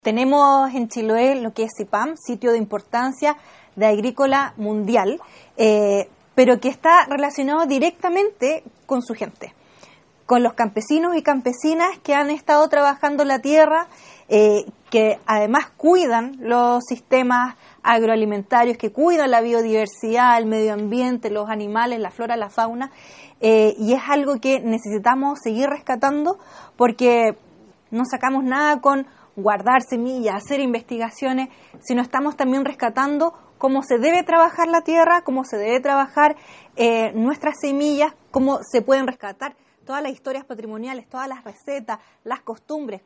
Tenemos en Chiloé lo que es SIPAM, Sitio de Importancia de Agrícola Mundial, pero que está relacionado directamente con su gente, con los campesinos y campesinas que han estado trabajando la tierra, que además cuidan los sistemas agroalimentarios, que cuidan la biodiversidad, el medio ambiente, los animales, la flora, la fauna, y es algo que necesitamos seguir rescatando porque no sacamos nada con guardar semillas, hacer investigaciones, sino estamos también rescatando cómo se debe trabajar la tierra, cómo se debe trabajar nuestras semillas, cómo se pueden rescatar todas las historias patrimoniales, todas las recetas, las costumbres,